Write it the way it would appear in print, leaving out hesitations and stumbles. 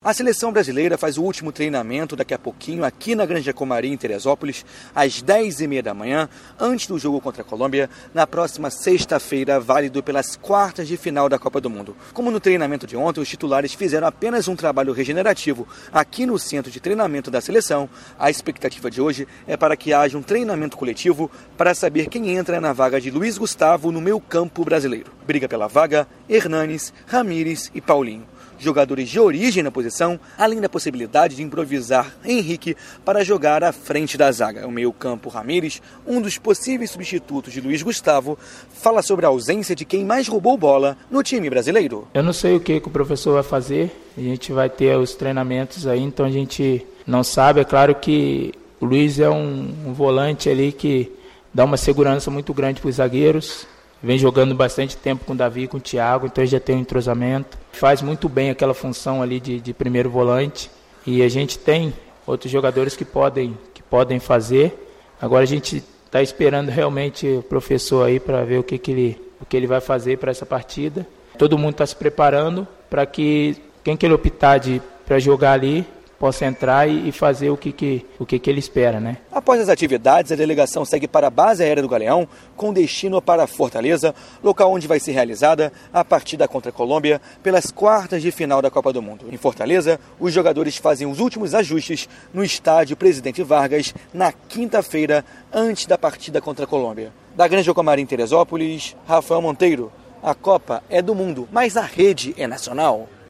A seleção brasileira faz o último treinamento daqui a pouquinho aqui na Granja Comari, em Teresópolis, às 10h30 da manhã, antes do jogo contra a Colômbia, na próxima sexta-feira, válido pelas quartas de final da Copa do Mundo. Como no treinamento de ontem, os titulares fizeram apenas um trabalho regenerativo aqui no centro de treinamento da seleção, a expectativa de hoje é para que haja um treinamento coletivo para saber quem entra na vaga de Luiz Gustavo no meio-campo brasileiro. Briga pela vaga Hernanes, Ramires e Paulinho. Jogadores de origem na posição, além da possibilidade de improvisar Henrique para jogar à frente da zaga. O meio-campo Ramires, um dos possíveis substitutos de Luiz Gustavo, fala sobre a ausência de quem mais roubou bola no time brasileiro. Eu não sei o que o professor vai fazer, a gente vai ter os treinamentos aí, então a gente não sabe. É claro que o Luiz é um volante ali que dá uma segurança muito grande para os zagueiros. Vem jogando bastante tempo com o Davi e com o Thiago, então ele já tem um entrosamento. Faz muito bem aquela função ali de primeiro volante. E a gente tem outros jogadores que podem fazer. Agora a gente está esperando realmente o professor aí para ver o que ele vai fazer para essa partida. Todo mundo está se preparando para que quem ele optar para jogar ali possa entrar e fazer o que ele espera, né? Após as atividades, a delegação segue para a base aérea do Galeão, com destino para Fortaleza, local onde vai ser realizada a partida contra a Colômbia pelas quartas de final da Copa do Mundo. Em Fortaleza, os jogadores fazem os últimos ajustes no estádio Presidente Vargas na quinta-feira, antes da partida contra a Colômbia. Da Granja Comari em Teresópolis, Rafael Monteiro. A Copa é do mundo, mas a rede é nacional.